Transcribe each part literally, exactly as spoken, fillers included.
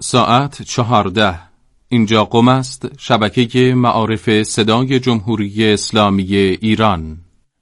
ساعت چهارده. اینجا قم است، شبکه معارف صدای جمهوری اسلامی ایران.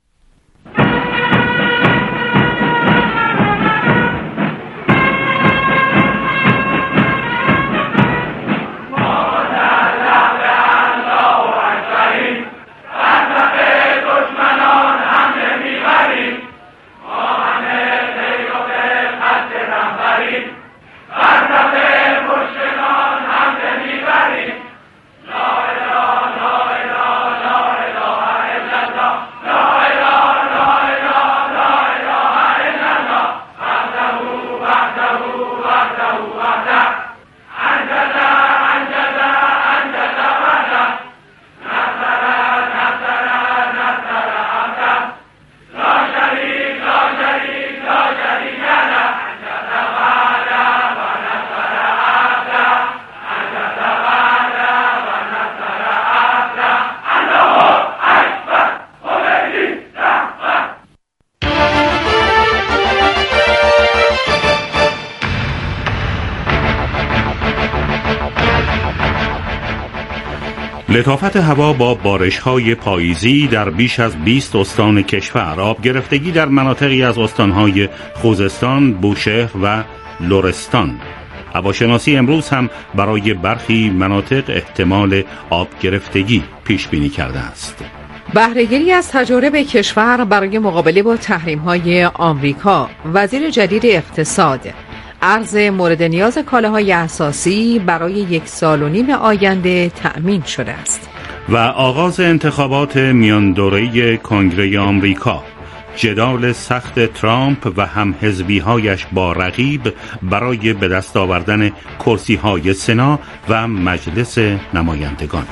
لطافت هوا با بارش‌های پاییزی در بیش از بیست استان کشور، آب گرفتگی در مناطقی از استان‌های خوزستان، بوشهر و لرستان. هواشناسی امروز هم برای برخی مناطق احتمال آب گرفتگی پیش بینی کرده است. بهره‌گیری از تجارب کشور برای مقابله با تحریم‌های آمریکا. وزیر جدید اقتصاد: عرض مورد نیاز کالاهای اساسی برای یک سال و نیم آینده تأمین شده است. و آغاز انتخابات میان دوره‌ای کنگره آمریکا. جدال سخت ترامپ و هم حزبی‌هایش با رقیب برای به دست آوردن کرسی‌های سنا و مجلس نمایندگان.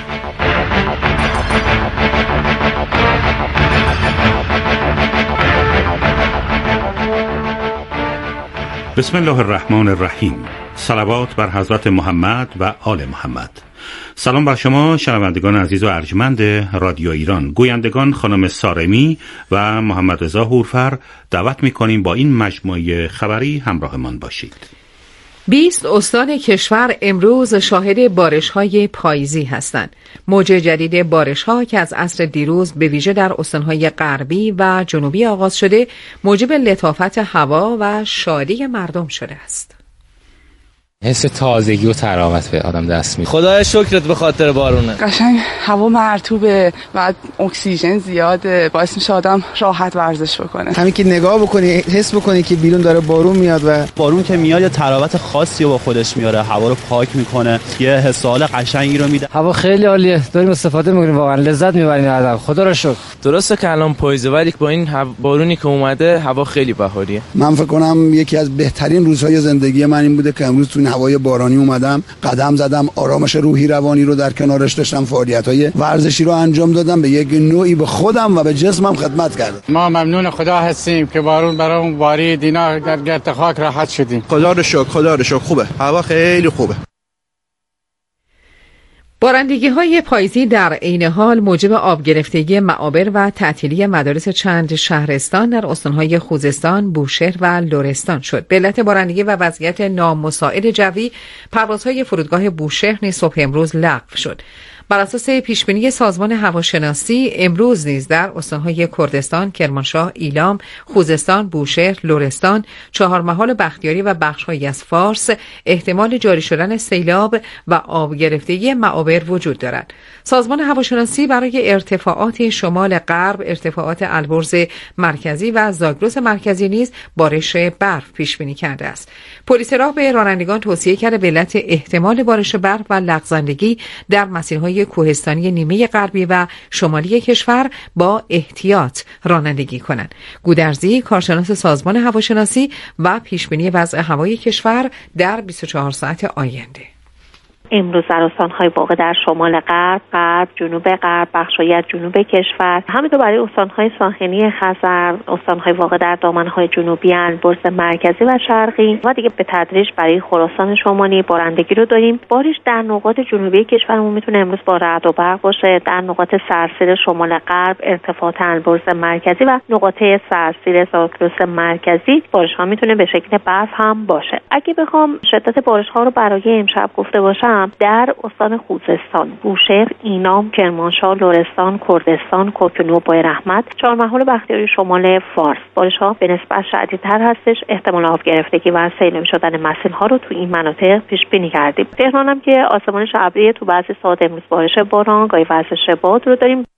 بسم الله الرحمن الرحیم. صلوات بر حضرت محمد و آل محمد. سلام بر شما شنوندگان عزیز و ارجمند رادیو ایران. گویندگان خانم سارمی و محمد رضا هورفر دعوت می‌کنیم با این مجموعه خبری همراهمان باشید. بیست استان کشور امروز شاهد بارش‌های پاییزی هستند. موج جدید بارش‌ها که از عصر دیروز به ویژه در استان‌های غربی و جنوبی آغاز شده، موجب لطافت هوا و شادی مردم شده است. حس تازگی و تراوت به آدم دست میده. خدای شکرت به خاطر بارونه. قشنگ هوا مرطوبه و اکسیژن زیاده، باعث میشه آدم راحت ورزش بکنه. همین که نگاه بکنی حس بکنی که بیرون داره بارون میاد و بارون که میاد یه تراوت خاصی رو با خودش میاره، هوا رو پاک میکنه، یه حس و حال قشنگی رو میده. هوا خیلی عالیه، داریم استفاده میکنیم، واقعا لذت میبریم آدم. خدا رو شکر. درسته که الان پاییزه ولی با این بارونی که اومده هوا خیلی بهاریه. من فکر کنم یکی از بهترین روزهای زندگی من این بوده که امروز تو این هوای بارانی اومدم، قدم زدم، آرامش روحی روانی رو در کنارش داشتم، فعالیت‌های ورزشی رو انجام دادم، به یک نوعی به خودم و به جسمم خدمت کردم. ما ممنون خدا هستیم که بارون برامون بارید، اینا در گرد خاک راحت شدیم. خدا رو شکر، خدا رو شکر. خوبه، هوا خیلی خوبه. بارندگی‌های پاییزی در عین حال موجب آب گرفتگی معابر و تعطیلی مدارس چند شهرستان در استان‌های خوزستان، بوشهر و لرستان شد. به علت بارندگی و وضعیت نامساعد جوی، پروازهای فرودگاه بوشهر نیز صبح امروز لغو شد. بر اساس پیشبینی سازمان هواشناسی امروز نیز در استان‌های کردستان، کرمانشاه، ایلام، خوزستان، بوشهر، لرستان، چهارمحال بختیاری و بخش‌هایی از فارس احتمال جاری شدن سیلاب و آب گرفتگی معابر وجود دارد. سازمان هواشناسی برای ارتفاعات شمال غرب، ارتفاعات البرز مرکزی و زاگرس مرکزی نیز بارش برف پیش بینی کرده است. پلیس راه به رانندگان توصیه کرده به علت احتمال بارش برف و لغزندگی در مسیرهای کوهستانی نیمه غربی و شمالی کشور با احتیاط رانندگی کنند. گودرزی، کارشناس سازمان هواشناسی و پیشبینی وضع هوای کشور در بیست و چهار ساعت آینده. امروز در استان‌های واقع در شمال غرب، غرب، جنوب غرب، بخش‌هایی از جنوب کشور، همینطور برای استان‌های ساحلی خزر، استان‌های واقع در دامنه‌های جنوبی البرز مرکزی و شرقی و دیگه به تدریج برای خراسان شمالی بارندگی رو داریم. بارش در نقاط جنوبی کشورمون میتونه امروز با رعد و برق باشه. در نقاط سرسیر شمال غرب، ارتفاعات البرز مرکزی و نقاط سرسیر زاگرس مرکزی بارش‌ها میتونه به شکل برف هم باشه. اگه بخوام شدت بارش‌ها رو برای امشب گفته باشم، در استان خوزستان، بوشهر، اینام، کرمانشاه، لرستان، کردستان، کرک و نوبای رحمت، چهارمحال بختیاری شمال فارس بارش‌ها به نسبت شدیدتر هستش. احتمال آب گرفتگی و سیلابی شدن مسیل‌ها رو تو این مناطق پیش بینی کردیم. تهران هم که آسمانش ابری، تو بعضی ساعات امروز بارش باران، گاهی وزش باد رو داریم.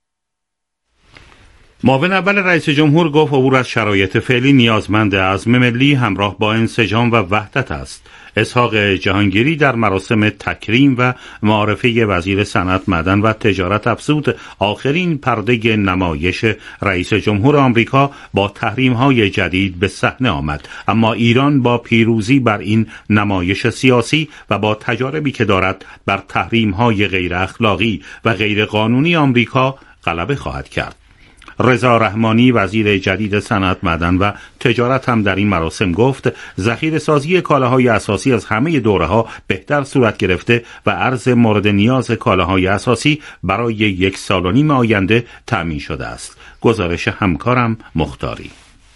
معاون اول رئیس جمهور گفت عبور از شرایط فعلی نیازمند عزم ملی همراه با انسجام و وحدت است. اسحاق جهانگیری در مراسم تکریم و معرفی وزیر صنعت، معدن و تجارت افزود آخرین پرده نمایش رئیس جمهور آمریکا با تحریم‌های جدید به صحنه آمد، اما ایران با پیروزی بر این نمایش سیاسی و با تجاربی که دارد بر تحریم‌های غیر اخلاقی و غیر قانونی آمریکا غلبه خواهد کرد. رضا رحمانی وزیر جدید صنعت، معدن و تجارت هم در این مراسم گفت ذخیره سازی کالاهای اساسی از همه دوره‌ها بهتر صورت گرفته و عرض مورد نیاز کالاهای اساسی برای یک سال و نیم آینده تأمین شده است. گزارش همکارم مختاری.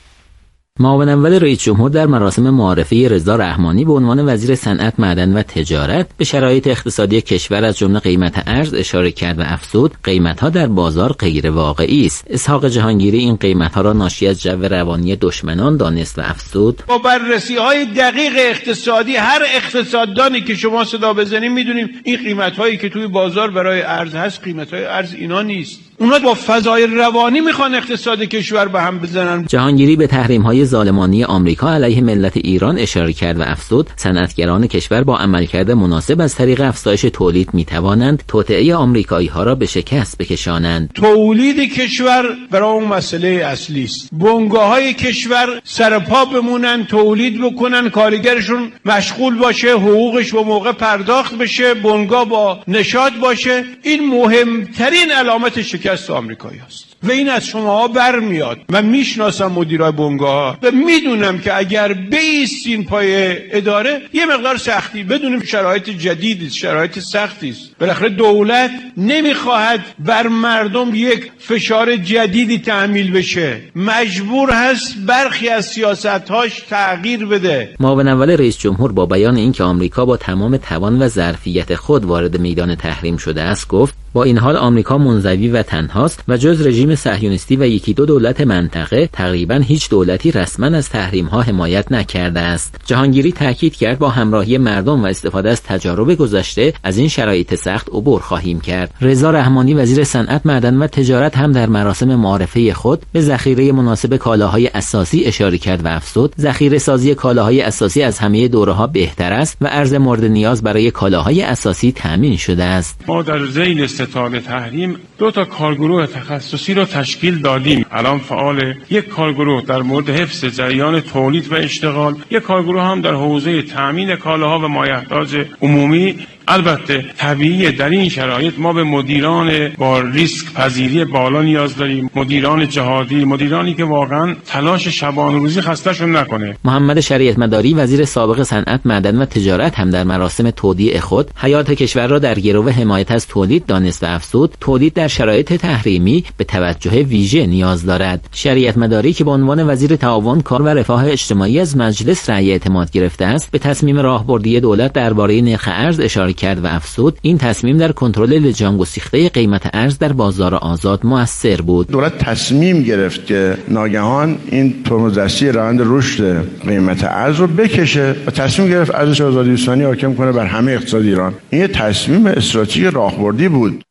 معاون اول رئیس جمهور در مراسم معارفه رضا رحمانی به عنوان وزیر صنعت، معدن و تجارت به شرایط اقتصادی کشور از جمله قیمت ارز اشاره کرد و افزود قیمت‌ها در بازار غیر واقعی است. اسحاق جهانگیری این قیمت‌ها را ناشی از جو روانی دشمنان دانست و افزود با بررسی‌های دقیق اقتصادی هر اقتصاددانی که شما صدا بزنید می‌دونیم این قیمت‌هایی که توی بازار برای ارز هست قیمت‌های ارز اینا نیست. اونا با فضای روانی میخوان اقتصاد کشور به هم بزنن. جهانگیری به تحریم‌های ظالمانه آمریکا علیه ملت ایران اشاره کرد و افزود صنعتگران کشور با عملکرد مناسب از طریق افزایش تولید میتوانند توطئه آمریکایی‌ها را به شکست بکشانند. تولید کشور برای اون مسئله اصلی است. بنگاه‌های کشور سرپا بمونن، تولید بکنن، کارگرشون مشغول باشه، حقوقش به موقع پرداخت بشه، بنگاه با نشاط باشه. این مهمترین علامت شکست آمریکایی است و این از شماها برمیاد. من میشناسم مدیرای بنگاه و میدونم که اگر بیستین پای اداره یه مقدار سختی، بدونیم شرایط جدیدی، شرایط سختی است، بالاخره دولت نمیخواهد بر مردم یک فشار جدیدی تحمیل بشه، مجبور هست برخی از سیاست‌هاش تغییر بده. معاون اول رئیس جمهور با بیان اینکه آمریکا با تمام توان و ظرفیت خود وارد میدان تحریم شده است گفت با این حال آمریکا منزوی و تنهاست و جز رژیم صهیونیستی و یکی دو دولت منطقه تقریبا هیچ دولتی رسما از تحریم‌ها حمایت نکرده است. جهانگیری تاکید کرد با همراهی مردم و استفاده از تجارب گذشته از این شرایط سخت عبور خواهیم کرد. رضا رحمانی وزیر صنعت، معدن و تجارت هم در مراسم معارفه خود به ذخیره مناسب کالاهای اساسی اشاره کرد و افزود ذخیره سازی کالاهای اساسی از همه دوره‌ها بهتر است و عرض مورد نیاز برای کالاهای اساسی تامین شده است. ما در ذیل ستاد تحریم دو تا کارگروه تخصصی را تشکیل دادیم. الان فعال یک کارگروه در مورد حفظ جریان تولید و اشتغال، یک کارگروه هم در حوزه تامین کالاها و مایحتاج عمومی. البته طبیعیه در این شرایط ما به مدیران با ریسک پذیری بالا نیاز داریم، مدیران جهادی، مدیرانی که واقعا تلاش شبانه روزی خسته‌شون نکنه. محمد شریعت مداری وزیر سابق صنعت، معدن و تجارت هم در مراسم تودیع خود حیات کشور را در گرو حمایت از تولید دانست و افزود تولید در شرایط تحریمی به توجه ویژه نیاز دارد. شریعت مداری که به عنوان وزیر تعاون، کار و رفاه اجتماعی از مجلس رأی اعتماد گرفته است به تصمیم راهبردی دولت درباره نرخ ارز اشاره کرد و افزود این تصمیم در کنترل لجام گسیخته قیمت ارز در بازار آزاد مؤثر بود. دولت تصمیم گرفت که ناگهان این ترمزدستی روند رشد قیمت ارز رو بکشه و تصمیم گرفت ارزش آزادی ثانی حاکم کنه بر همه اقتصاد ایران. این یه تصمیم استراتژیک راهبردی بود.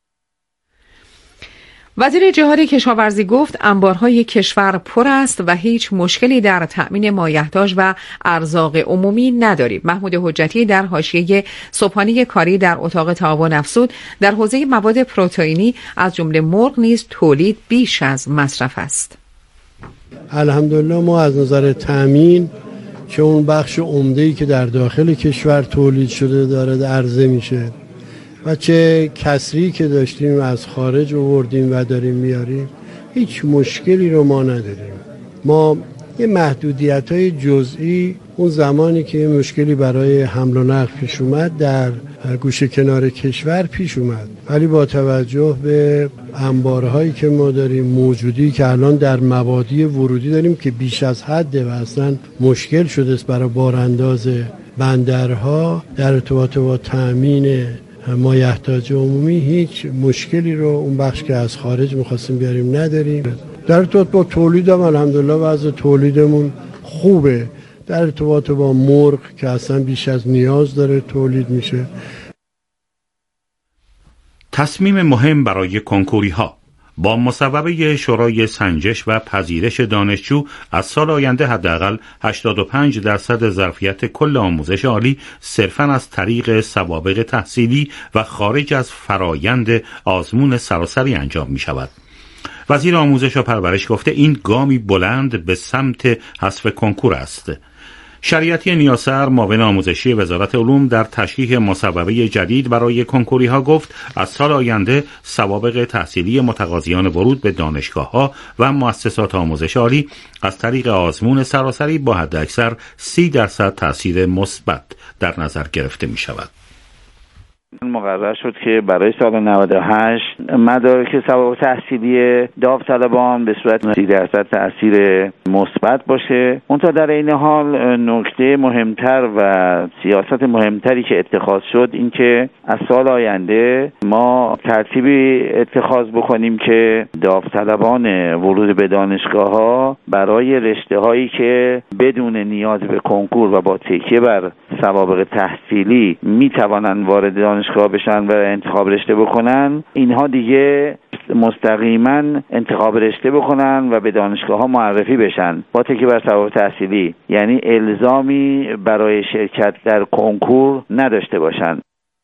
وزیر جهاد کشاورزی گفت انبارهای کشور پر است و هیچ مشکلی در تأمین مایحتاج و ارزاق عمومی نداریم. محمود حجتی در حاشیه صبحانه کاری در اتاق تعاون افزود در حوزه مواد پروتئینی از جمله مرغ نیز تولید بیش از مصرف است. الحمدلله ما از نظر تأمین چه اون بخش عمده‌ای که در داخل کشور تولید شده داره عرضه میشه و چه کسری که داشتیم از خارج آوردیم و داریم میاریم، هیچ مشکلی رو ما نداریم. ما یه محدودیت‌های جزئی اون زمانی که مشکلی برای حمل و نقل پیش اومد در گوشه کنار کشور پیش اومد، ولی با توجه به انبارهایی که ما داریم، موجودی که الان در مبادی ورودی داریم که بیش از حده و اصلا مشکل شده است برای بارانداز بندرها در ارتباط با تأمین مایحتاج عمومی، هیچ مشکلی رو اون بخش که از خارج می‌خواستیم بیاریم نداریم. در ارتباط با تولیدم الحمدلله وضع تولیدمون خوبه. در ارتباط با مرغ که اصلا بیش از نیاز داره تولید میشه. تصمیم مهم برای کنکوری ها با مصوبه شورای سنجش و پذیرش دانشجو از سال آینده حداقل هشتاد و پنج درصد ظرفیت کل آموزش عالی صرفاً از طریق سوابق تحصیلی و خارج از فرایند آزمون سراسری انجام می شود. وزیر آموزش و پرورش گفته این گامی بلند به سمت حذف کنکور است. شریعتی نیاسر معاون آموزشی وزارت علوم در تشریح مصوبه جدید برای کنکوری ها گفت از سال آینده سوابق تحصیلی متقاضیان ورود به دانشگاه ها و مؤسسات آموزش عالی از طریق آزمون سراسری با حداکثر سی درصد تاثیر مثبت در نظر گرفته می شود. مقرر شد که برای سال نود و هشت مدارک سوابق تحصیلی داوطلبان به صورت سی درصد تأثیر مثبت باشه. منتها در این حال نکته مهمتر و سیاست مهمتری که اتخاذ شد این که از سال آینده ما ترتیبی اتخاذ بکنیم که داوطلبان ورود به دانشگاه ها برای رشته هایی که بدون نیاز به کنکور و با تکیه بر سوابق تحصیلی می توانند وارد دانشگاه بشن و انتخاب رشته بکنن، اینها دیگه مستقیما انتخاب رشته بکنن و به دانشگاه ها معرفی بشن با تکیه بر سوابق تحصیلی، یعنی الزامی برای شرکت در کنکور نداشته باشن.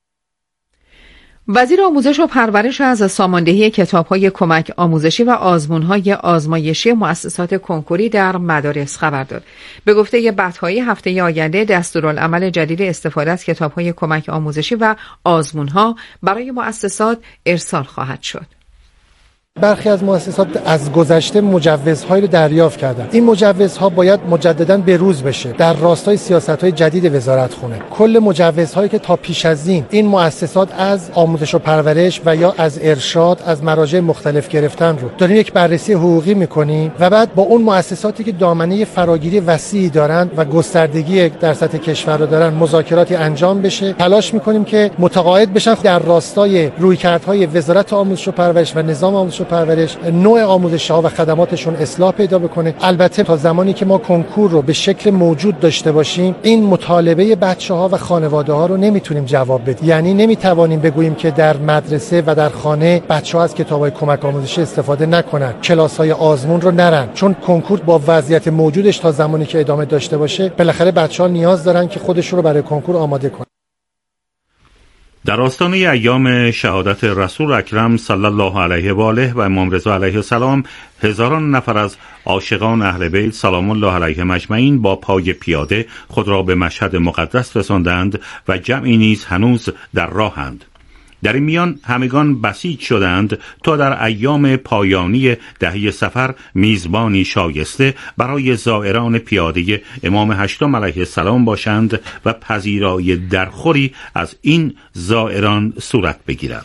وزیر آموزش و پرورش از ساماندهی کتاب‌های کمک آموزشی و آزمون‌های آزمایشی مؤسسات کنکوری در مدارس خبر داد. به گفته بعدهای هفته آینده دستورالعمل جدید استفاده از کتاب‌های کمک آموزشی و آزمون‌ها برای مؤسسات ارسال خواهد شد. برخی از مؤسسات از گذشته مجوزهایی رو دریافت کردند. این مجوزها باید مجدداً بروز بشه در راستای سیاست‌های جدید وزارتخونه. کل مجوزهایی که تا پیش از این این مؤسسات از آموزش و پرورش و یا از ارشاد از مراجع مختلف گرفتن رو داریم یک بررسی حقوقی می‌کنیم و بعد با اون مؤسساتی که دامنه فراگیری وسیعی دارند و گستردگی در سطح کشور رو دارن مذاکراتی انجام بشه. تلاش می‌کنیم که متقاعد بشن در راستای رویکردهای وزارت آموزش و پرورش و نظام آموزش پرورش نوع آموزش‌ها و خدماتشون اصلاح پیدا بکنه. البته تا زمانی که ما کنکور رو به شکل موجود داشته باشیم این مطالبه بچه‌ها و خانواده‌ها رو نمیتونیم جواب بدیم. یعنی نمیتوانیم بگوییم که در مدرسه و در خانه بچه‌ها از کتاب‌های کمک آموزشی استفاده نکنن، کلاس‌های آزمون رو نرن، چون کنکور با وضعیت موجودش تا زمانی که ادامه داشته باشه بالاخره بچه‌ها نیاز دارن که خودشون رو برای کنکور آماده کنن. در آستانه ایام شهادت رسول اکرم صلی الله علیه و آله و امام رضا علیه السلام هزاران نفر از عاشقان اهل بیت سلام الله علیهم اجمعین با پای پیاده خود را به مشهد مقدس رساندند و جمعی نیز هنوز در راهند. در این میان همگان بسیج شدند تا در ایام پایانی دهه سفر میزبانی شایسته برای زائران پیاده امام هشتم علیه السلام باشند و پذیرای درخوری از این زائران صورت بگیرد.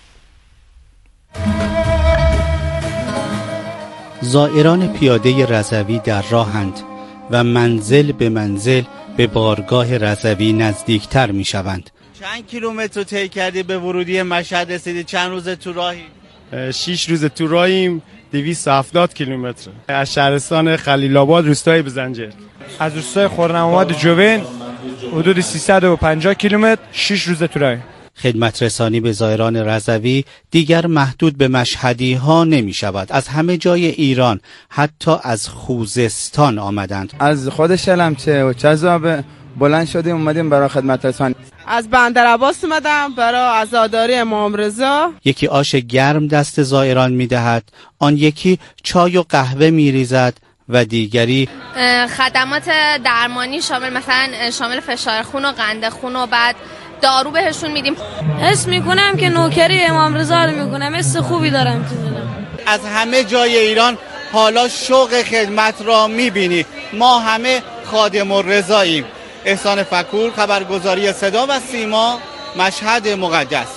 زائران پیاده رضوی در راهند و منزل به منزل به بارگاه رضوی نزدیکتر می شوند. چند کیلومتر طی کردی به ورودی مشهد رسیدی؟ چند روز تو راهی؟ شش روز تو راهیم، دویست و هفتاد کیلومتر از شهرستان خلیل آباد روستای بزنجر. از روستای خرم‌آباد جوین حدود سیصد و پنجاه کیلومتر، شش روز تو راهیم. خدمت رسانی به زائران رضوی دیگر محدود به مشهدی ها نمی شود. از همه جای ایران حتی از خوزستان آمدند. از خود شلمچه و چذاب بلند شدیم اومدیم برای خدمت رسانی. از بندر عباس اومدم برای عزاداری امام رضا. یکی آش گرم دست زائران می دهد، آن یکی چای و قهوه می ریزد و دیگری خدمات درمانی شامل مثلا شامل فشار خون و قند خون و بعد دارو بهشون میدیم. حس میکنم که نوکری امام رضا رو میکنم، حس خوبی دارم تو دلم. از همه جای ایران حالا شوق خدمت را میبینی. ما همه خادم الرضاییم. احسان فکور، خبرگزاری صدا و سیما، مشهد مقدس.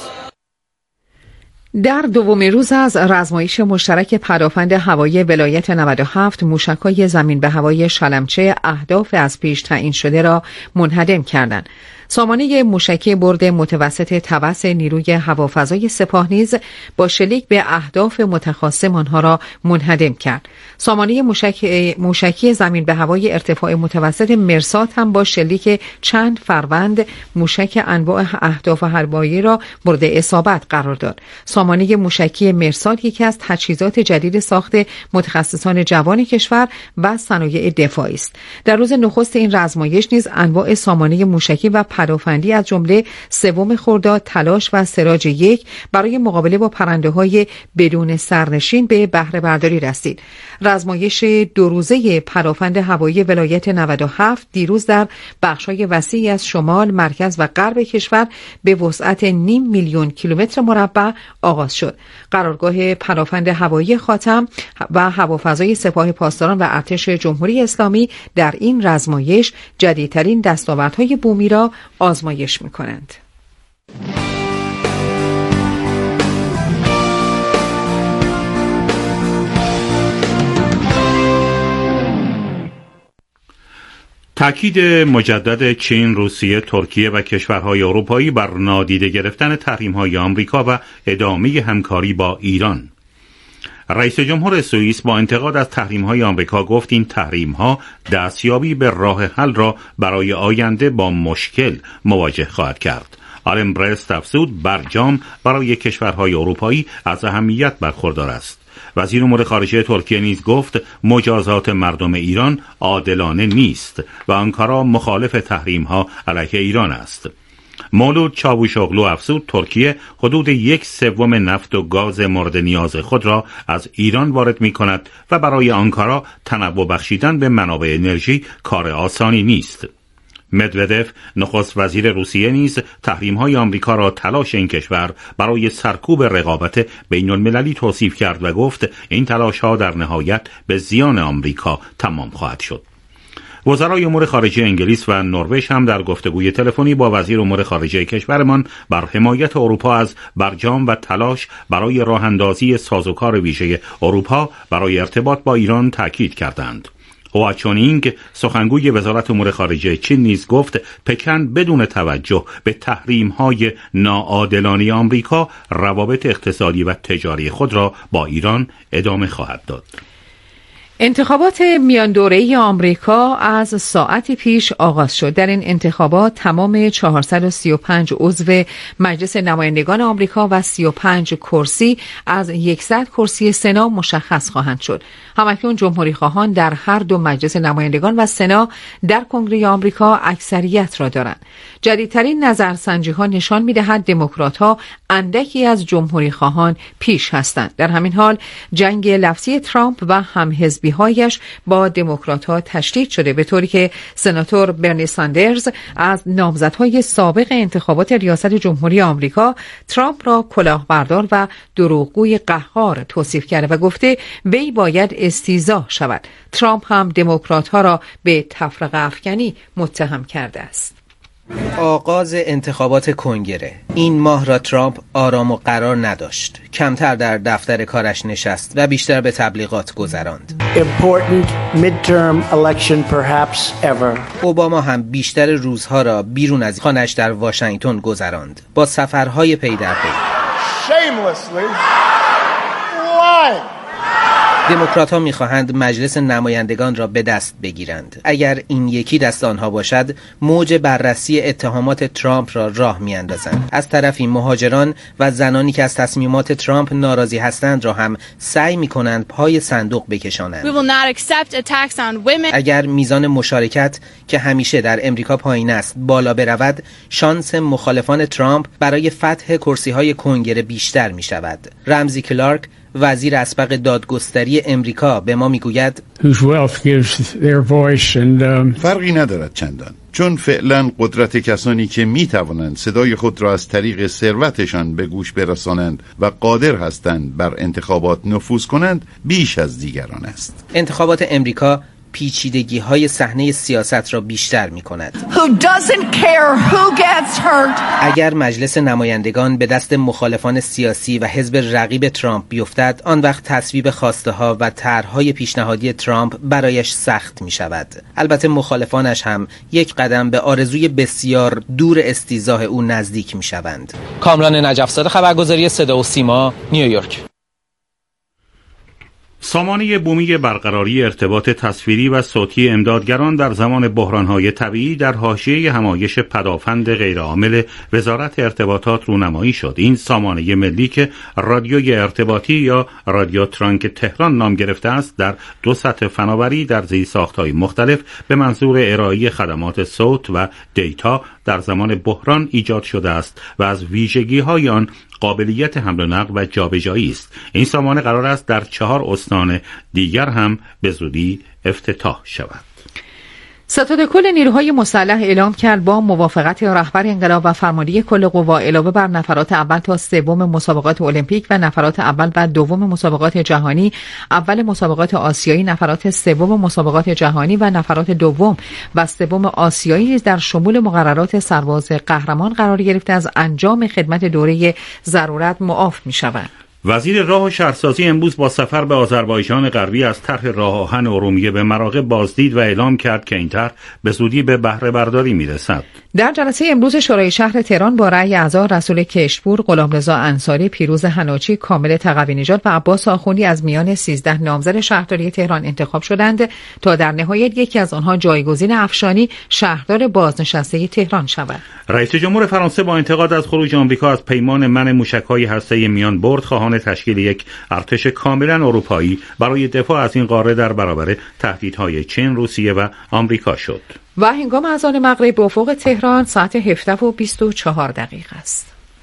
در دومین روز از رزمایش مشترک پدافند هوایی ولایت نود و هفت، موشک‌های زمین به هوای شلمچه اهداف از پیش تعیین شده را منهدم کردند. سامانه موشکی برد متوسط توس نیروی هوافضای سپاه نیز با شلیک به اهداف متخاصم آنها را منهدم کرد. سامانه موشک موشکی زمین به هوای ارتفاع متوسط مرصاد هم با شلیک چند فروند موشک انواع اهداف هوایی را مورد اصابت قرار داد. سامانه موشکی مرصاد یکی از تجهیزات جدید ساخت متخصصان جوان کشور و صنایع دفاعی است. در روز نخست این رزمایش نیز انواع سامانه موشکی و پدافندی از جمله سوم خرداد، تلاش و سراج یک برای مقابله با پرنده‌های بدون سرنشین به بهره برداری رسید. رزمایش دو روزه پدافند هوایی ولایت نود و هفت دیروز در بخش‌های وسیعی از شمال، مرکز و غرب کشور به وسعت نیم میلیون کیلومتر مربع آغاز شد. قرارگاه پدافند هوایی خاتم و هوافضای سپاه پاسداران و ارتش جمهوری اسلامی در این رزمایش جدیدترین دستاوردهای بومی را آزمایش می‌کنند. تأکید مجدد چین، روسیه، ترکیه و کشورهای اروپایی بر نادیده گرفتن تحریم‌های آمریکا و ادامه همکاری با ایران. رئیس جمهور سوئیس با انتقاد از تحریم‌های آمریکا گفت این تحریم‌ها دستیابی به راه حل را برای آینده با مشکل مواجه خواهد کرد. آلن برست افزود برجام برای کشورهای اروپایی از اهمیت برخوردار است. وزیر امور خارجه ترکیه نیز گفت مجازات مردم ایران عادلانه نیست و آنکارا مخالف تحریم‌ها علیه ایران است. مولود چاوشوغلو افزود ترکیه حدود یک سوم نفت و گاز مورد نیاز خود را از ایران وارد می کند و برای آنکارا تنوع بخشیدن به منابع انرژی کار آسانی نیست. مدودف نخست وزیر روسیه نیز تحریم‌های آمریکا را تلاش این کشور برای سرکوب رقابت بین المللی توصیف کرد و گفت این تلاش‌ها در نهایت به زیان آمریکا تمام خواهد شد. وزرای امور خارجه انگلیس و نروژ هم در گفتگوی تلفنی با وزیر امور خارجه کشورمان بر حمایت اروپا از برجام و تلاش برای راه‌اندازی سازوکار ویژه اروپا برای ارتباط با ایران تاکید کردند. هوا چونینگ سخنگوی وزارت امور خارجه چین نیز گفت پکن بدون توجه به تحریم‌های ناعادلانه آمریکا روابط اقتصادی و تجاری خود را با ایران ادامه خواهد داد. انتخابات میان دوره‌ای آمریکا از ساعتی پیش آغاز شد. در این انتخابات تمام چهارصد و سی و پنج عضو مجلس نمایندگان آمریکا و سی و پنج کرسی از صد کرسی سنا مشخص خواهند شد. همکنون جمهوری خواهان در هر دو مجلس نمایندگان و سنا در کنگره آمریکا اکثریت را دارند. جدیدترین نظرسنجی‌ها نشان می‌دهد دموکرات‌ها اندکی از جمهوری خواهان پیش هستند. در همین حال جنگ لفظی ترامپ و همحزبی‌هایش با دموکرات‌ها تشدید شده، به طوری که سناتور برنی ساندرز از نامزدهای سابق انتخابات ریاست جمهوری آمریکا ترامپ را کلاهبردار و دروغگوی قهار توصیف کرده و گفته وی باید استیضاح شود. ترامپ هم دموکرات‌ها را به تفرقه افکنی متهم کرده است. آغاز انتخابات کنگره. این ماه را ترامپ آرام و قرار نداشت. کمتر در دفتر کارش نشست و بیشتر به تبلیغات گذراند. Important midterm election perhaps ever. اوباما هم بیشتر روزها را بیرون از خانه‌اش در واشنگتن گذراند با سفرهای پی در پی. Shamelessly lying. دموکرات‌ها می‌خواهند مجلس نمایندگان را به دست بگیرند. اگر این یکی دست آنها باشد، موج بررسی اتهامات ترامپ را راه می‌اندازند. از طرفی مهاجران و زنانی که از تصمیمات ترامپ ناراضی هستند را هم سعی می‌کنند پای صندوق بکشانند. We will not accept attacks on women. اگر میزان مشارکت که همیشه در امریکا پایین است بالا برود، شانس مخالفان ترامپ برای فتح کرسی‌های کنگره بیشتر می‌شود. رمزی کلارک وزیر اسبق دادگستری امریکا به ما میگوید فرقی ندارد چندان، چون فعلا قدرت کسانی که می توانند صدای خود را از طریق ثروتشان به گوش برسانند و قادر هستند بر انتخابات نفوذ کنند بیش از دیگران است. انتخابات امریکا پیچیدگی های صحنه سیاست را بیشتر می کند. اگر مجلس نمایندگان به دست مخالفان سیاسی و حزب رقیب ترامپ بیفتد، آن وقت تصویب خواسته ها و طرح‌های پیشنهادی ترامپ برایش سخت می شود. البته مخالفانش هم یک قدم به آرزوی بسیار دور استیضاح او نزدیک می شوند. کامران نجف‌زاده، خبرگزاری صدا و سیما، نیویورک. سامانه بومی برقراری ارتباط تصویری و صوتی امدادگران در زمان بحران‌های طبیعی در حاشیه همایش پدافند غیرعامل وزارت ارتباطات رونمایی شد. این سامانه ملی که رادیوی ارتباطی یا رادیو ترانک تهران نام گرفته است، در دو سطح فناوری در زیرساخت‌های مختلف به منظور ارائه خدمات صوت و دیتا در زمان بحران ایجاد شده است و از ویژگی‌های آن قابلیت حمل و نقل و جابجایی است. این سامانه قرار است در چهار استان دیگر هم به زودی افتتاح شود. ستاد کل نیروهای مسلح اعلام کرد با موافقت رهبر انقلاب و فرمانده کل قوا علاوه بر نفرات اول تا سوم مسابقات المپیک و نفرات اول و دوم مسابقات جهانی، اول مسابقات آسیایی، نفرات سوم مسابقات جهانی و نفرات دوم و سوم آسیایی در شمول مقررات سرباز قهرمان قرار گرفته از انجام خدمت دوره ضرورت معاف می‌شوند. وزیر راه و شهرسازی امروز با سفر به آذربایجان غربی از طرح راه آهن ارومیه به مراغه بازدید و اعلام کرد که این طرح به زودی به بهره برداری میرسد. در جلسه امروز شورای شهر تهران با رأی اعضا رسول کشتپور، غلامرضا انصاری، پیروز حناچی، کامل تقوی نژاد و عباس آخوندی از میان سیزده نامزد شهرداری تهران انتخاب شدند تا در نهایت یکی از آنها جایگزین افشانی شهردار بازنشسته تهران شود. رئیس جمهور فرانسه با انتقاد از خروج آمریکا از پیمان منع موشک‌های هسته‌ای میان برد خواهان تشکیل یک ارتش کاملا اروپایی برای دفاع از این قاره در برابر تهدیدهای چین، روسیه و آمریکا شد. و هنگام اذان مغرب به افق تهران ساعت هفده و بیست و چهار دقیقه است.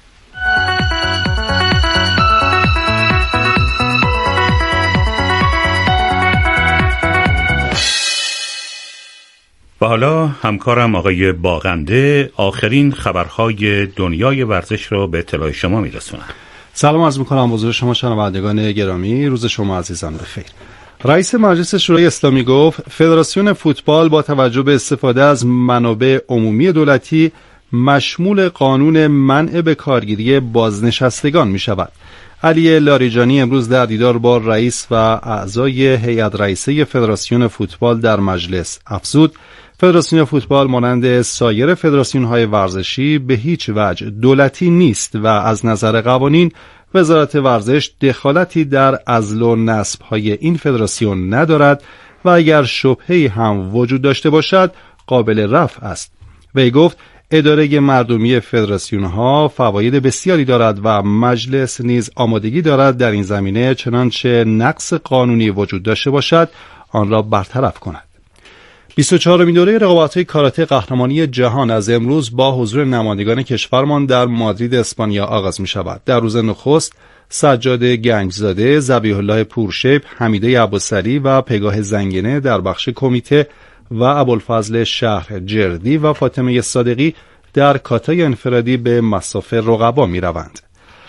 و حالا همکارم آقای باغنده آخرین خبرهای دنیای ورزش را به اطلاع شما میرسونند. سلام عرض میکنم حضور شما شنوندگان گرامی، روز شما عزیزان بخیر. رئیس مجلس شورای اسلامی گفت فدراسیون فوتبال با توجه به استفاده از منابع عمومی دولتی مشمول قانون منع به کارگیری بازنشستگان می شود. علی لاریجانی امروز در دیدار با رئیس و اعضای هیئت رئیسه فدراسیون فوتبال در مجلس افزود فدراسیون فوتبال مانند سایر فدراسیون‌های ورزشی به هیچ وجه دولتی نیست و از نظر قوانین وزارت ورزش دخالتی در عزل و نصب‌های این فدراسیون ندارد و اگر شبهه‌ای هم وجود داشته باشد قابل رفع است. وی گفت اداره مردمی فدراسیون‌ها فواید بسیاری دارد و مجلس نیز آمادگی دارد در این زمینه چنانچه نقص قانونی وجود داشته باشد آن را برطرف کند. بیست و چهارمین دوره رقابت‌های کاراته قهرمانی جهان از امروز با حضور نمایندگان کشورمان در مادرید اسپانیا آغاز می‌شود. در روز نخست سجاد گنجزاده، ذبیح الله پورشیب، حمیده ابوسری و پگاه زنگنه در بخش کمیته و ابوالفضل شهر جردی و فاطمه صادقی در کاتای انفرادی به مصاف رقبا می‌روند.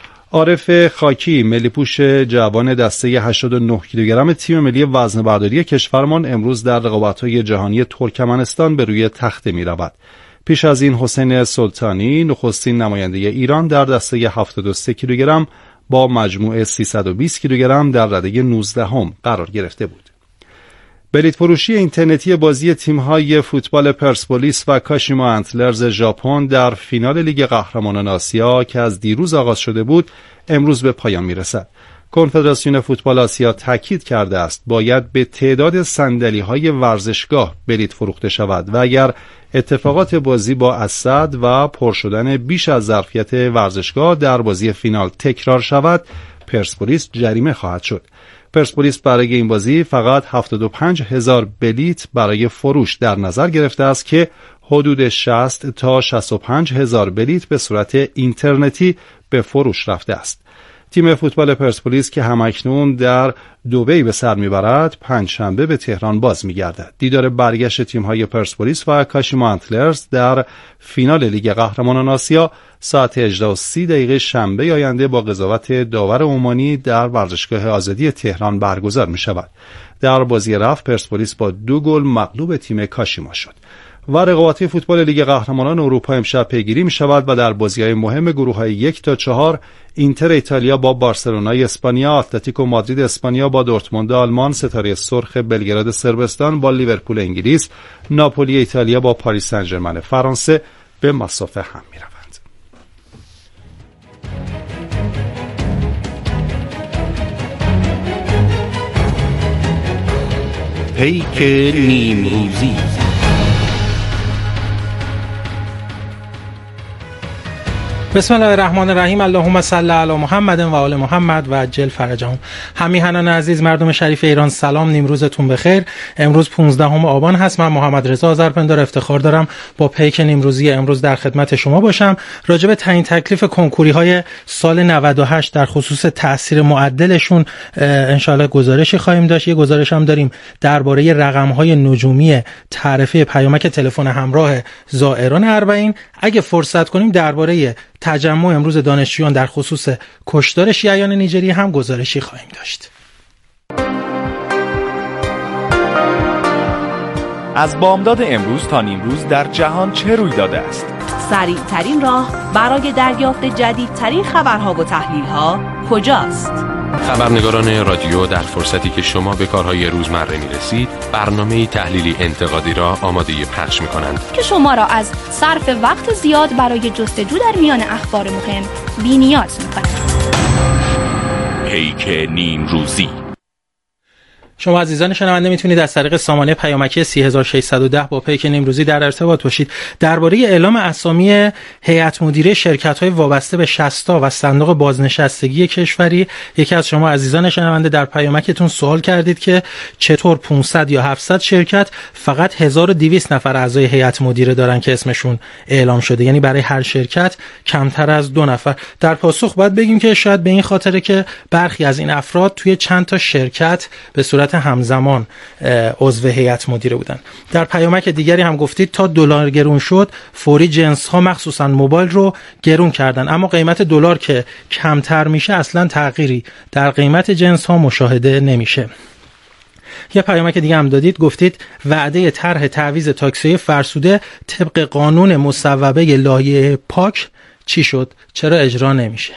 عارف خاکی ملی‌پوش جوان دسته هشتاد و نه کیلوگرم تیم ملی وزنه‌برداری کشورمان امروز در رقابت‌های جهانی ترکمنستان به روی تخته می‌رود. پیش از این حسین سلطانی نخستین نماینده ایران در دسته هفتاد و سه کیلوگرم با مجموع سیصد و بیست کیلوگرم در رده نوزدهم قرار گرفته بود. بلیط فروشی اینترنتی بازی تیم‌های فوتبال پرسپولیس و کاشیما انتلرز ژاپن در فینال لیگ قهرمانان آسیا که از دیروز آغاز شده بود امروز به پایان می‌رسد. کنفدراسیون فوتبال آسیا تاکید کرده است باید به تعداد صندلی‌های ورزشگاه بلیط فروخته شود و اگر اتفاقات بازی با اسد و پر شدن بیش از ظرفیت ورزشگاه در بازی فینال تکرار شود پرسپولیس جریمه خواهد شد. پرسپولیس برای این بازی فقط هفتاد و پنج هزار بلیت برای فروش در نظر گرفته است که حدود شصت تا شصت و پنج هزار بلیت به صورت اینترنتی به فروش رفته است. تیم فوتبال پرسپولیس که همکنون در دبی به سر میبرد پنجشنبه به تهران باز میگردد. دیدار برگشت تیم‌های پرسپولیس و کاشیما انتلرز در فینال لیگ قهرمانان آسیا ساعت هجده و سی دقیقه شنبه آینده با قضاوت داور عمانی در ورزشگاه آزادی تهران برگزار می شود. در بازی رفت پرسپولیس با دو گل مغلوب تیم کاشیما شد. و رقابت‌های فوتبال لیگ قهرمانان اروپا امشب پیگیری می شود و در بازی‌های مهم گروه‌های یک تا چهار اینتر ایتالیا با بارسلونای اسپانیا، اتلتیکو مادرید اسپانیا با دورتموند آلمان، ستاره سرخ بلگراد صربستان با لیورپول انگلیس، ناپولی ایتالیا با پاریس سن ژرمن فرانسه به مسافه هم می‌روند. پیک نیمروزی. بسم الله الرحمن الرحیم. اللهم صل علی محمد و آل محمد و عجل فرجهم. همیهنان عزیز، مردم شریف ایران، سلام، نیمروزتون بخیر. امروز پانزدهم آبان هست. من محمد رضا آذرپندار افتخار دارم با پیک نیمروزی امروز در خدمت شما باشم. راجع به تعیین تکلیف کنکوری های سال نود و هشت در خصوص تاثیر معدلشون انشالله گزارشی خواهیم داشت. یه گزارش هم داریم درباره رقم های نجومی تعرفه پیامک تلفن همراه زائران اربعین. اگه فرصت کنیم درباره تجمع امروز دانشجویان در خصوص کشتار شیعیان نیجریه هم گزارشی خواهیم داشت. از بامداد امروز تا نیمروز در جهان چه روی داده است؟ سریع ترین راه برای دریافت جدیدترین خبرها و تحلیل‌ها کجاست؟ خبرنگاران رادیو در فرصتی که شما به کارهای روزمره می‌رسید، برنامه‌ای تحلیلی انتقادی را آماده پخش می‌کنند که شما را از صرف وقت زیاد برای جستجو در میان اخبار مهم بی‌نیاز می‌کند. پیک نیمروزی. شما عزیزان شنونده میتونید از طریق سامانه پیامکی سه هزار و ششصد و ده با پیک نیمروزی در ارتباط باشید. درباره اعلام اسامی هیئت مدیره شرکت‌های وابسته به شصتا و صندوق بازنشستگی کشوری، یکی از شما عزیزان شنونده در پیامکتون سوال کردید که چطور پانصد یا هفتصد شرکت فقط هزار و دویست نفر اعضای هیئت مدیره دارن که اسمشون اعلام شده، یعنی برای هر شرکت کمتر از دو نفر. در پاسخ باید بگیم که شاید به این خاطره که برخی از این افراد توی چند تا شرکت به صورت همزمان عضو هیئت مدیره بودن. در پیامک دیگری هم گفتید تا دلار گرون شد فوری جنس ها مخصوصا موبایل رو گرون کردن، اما قیمت دلار که کمتر میشه اصلا تغییری در قیمت جنس ها مشاهده نمیشه. یه پیامک دیگه هم دادید، گفتید وعده طرح تعویض تاکسی فرسوده طبق قانون مصوبه لایحه پاک چی شد؟ چرا اجرا نمیشه؟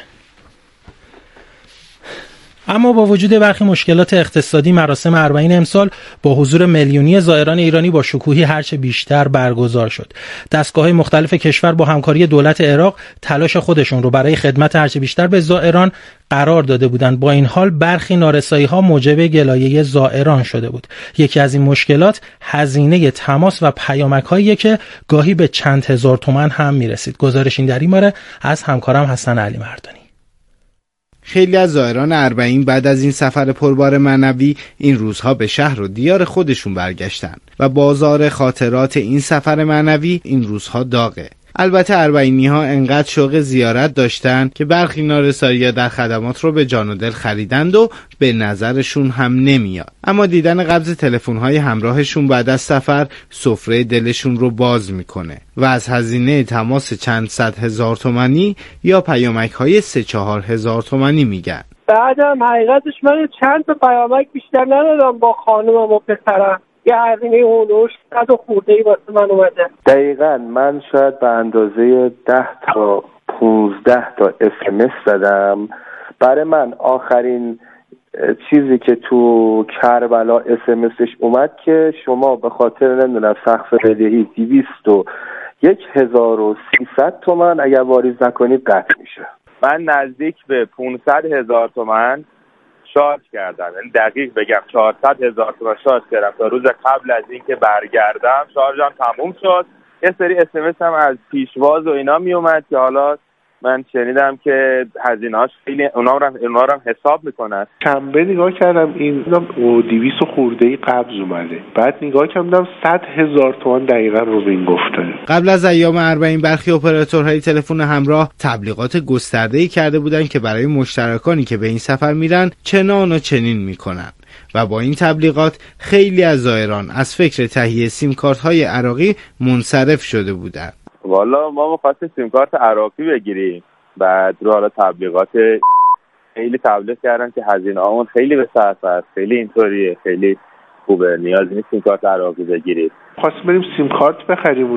اما با وجود برخی مشکلات اقتصادی، مراسم اربعین امسال با حضور میلیونی زائران ایرانی با شکوهی هرچه بیشتر برگزار شد. دستگاه‌های مختلف کشور با همکاری دولت عراق تلاش خودشون رو برای خدمت هرچه بیشتر به زائران قرار داده بودند. با این حال برخی نارسایی‌ها موجب گلایه زائران شده بود. یکی از این مشکلات هزینه تماس و پیامک‌هایی که گاهی به چند هزار تومان هم می‌رسید. گزارش این در این باره از همکارم حسن علی مردانی. خیلی از زائران اربعین بعد از این سفر پربار معنوی این روزها به شهر و دیار خودشون برگشتن و بازار خاطرات این سفر معنوی این روزها داغه. البته اربعینی ها انقدر شوق زیارت داشتن که برخی نارسایی‌ها در خدمات رو به جان و دل خریدند و به نظرشون هم نمیاد. اما دیدن قبض تلفن‌های همراهشون بعد از سفر سفره دلشون رو باز میکنه و از هزینه تماس چند صد هزار تومانی یا پیامک‌های سه چهار هزار تومانی میگن. بعدم حقیقتش من چند تا پیامک بیشتر ندادم با خانومم و پسرم. یه هزینه اونوش صد و خورده‌ای واسه من اومده. دقیقاً من شاید به اندازه ده تا پونزده تا اس ام اس زدم. برای من آخرین چیزی که تو کربلا اس ام اسش اومد که شما به خاطر نمیدونم سقف بدهی دویست و یک هزار و سیصد تومن اگر واریز نکنید قطع میشه. من نزدیک به پانصد هزار تومن شارژ کردم، یعنی دقیق بگم چهارصد هزار تومان شارژ کردم تا روز قبل از اینکه برگردم. شارژم تموم شد. یه سری اس ام اس هم از پیشواز و اینا می اومد که حالا من شنیدم که هزینه‌اش خیلی اونا رو اونا رو حساب میکنن. شنبه نگاه کردم این دویست خورده‌ای قبض اومده، بعد نگاه کردم صد هزار تومان دقیقاً روبین گفته. قبل از ایام اربعین برخی اپراتورهای تلفن همراه تبلیغات گسترده‌ای کرده بودند که برای مشترکانی که به این سفر میرن چنان و چنین میکنن و با این تبلیغات خیلی از زائران از فکر تهیه سیم کارت های عراقی منصرف شده بودند. والا ما می‌خواستیم سیم کارت عراقی بگیریم، بعد رو حالا تبلیغات خیلی تبلیغ کردن که هزینه اون خیلی به صرفه است، خیلی اینطوریه، خیلی خوبه، نیاز نیست سیم کارت عراقی بگیرید. خواستیم بریم سیم کارت بخریم